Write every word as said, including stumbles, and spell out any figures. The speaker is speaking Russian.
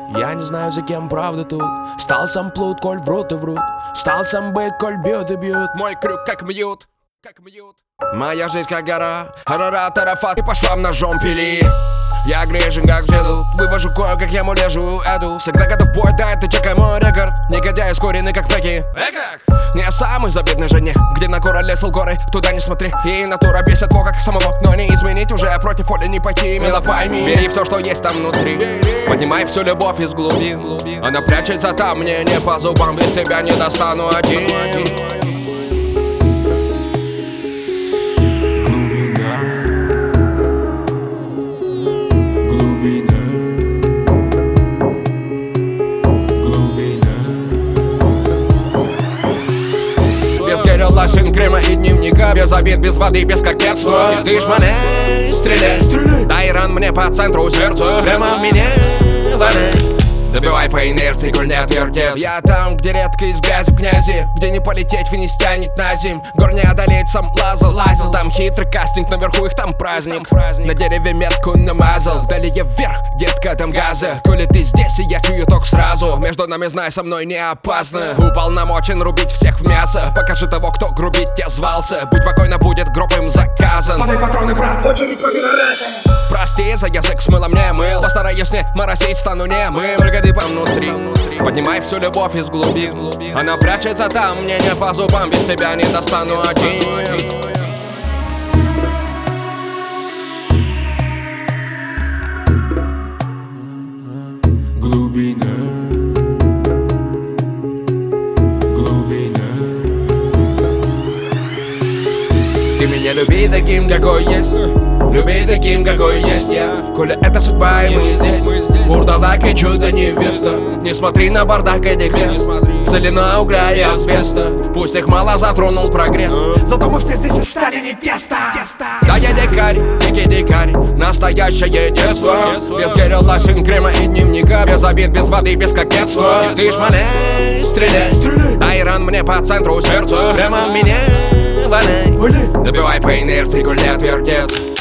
Я не знаю, за кем правда тут. Стал сам плут, коль врут и врут. Стал сам бык, коль бьют и бьют. Мой крюк как мьют, как мьют. Моя жизнь как гора, арара, тарафат. И по швам ножом пили. Я грешен как взяду, вывожу кое, как я мулежу эду. Всегда готов бой, да это чекай мой рекорд. Негодяй ускоренный как Пеки. Не самый забитный жене, где на кора лесал горы, туда не смотри. И натура бесит во как самого, но не изменить уже, против воли не пойти, мило пойми. Бери все, что есть там внутри, поднимай всю любовь из глубин. Она прячется там, мне не по зубам, без тебя не достану один. Без гереласин, крема и дневника, без обид, без воды, без кокетства. Ты ж валяй, стреляй, дай ран мне по центру сердца. Прямо в меня валяй. Добивай по инерции, коль не отвертец. Я там, где редко из грязи в князи, где не полететь, финиш тянет на зим. Гор не одолеть, сам лазал, лазил. Там хитрый кастинг, наверху их там праздник. На дереве метку намазал, далее вверх, детка, там газа. Коли ты здесь, и я чую ток сразу. Между нами, знай, со мной не опасно. Уполномочен рубить всех в мясо. Покажи того, кто грубить тебя звался. Будь покойно, будет гроб им заказан. Подай патроны, брат, очередь по минорете. Прости за язык, смыло мне мыл. Постараюсь не моросить, стану немым. Только ты по внутри, поднимай всю любовь из глубин. Она прячется там, мне не по зубам, без тебя не достану один. Глубина, глубина. Ты меня люби таким, какой есть. Люби таким, какой есть я. Коли это судьба, и мы здесь. Вурдалак и чудо невеста. Не смотри на бардак этих мест. Целина угля и асбеста. Пусть их мало затронул прогресс, Зато мы все здесь и стали не тесто. да я дикарь, дикий дикарь. Настоящее детство. Без гереласин, крема и дневника. Без обид, без воды, без кокетства. Ты ж валяй, стреляй, дай ран мне по центру сердца. Прямо в меня валяй. Добивай по инерции, коль не отвертец.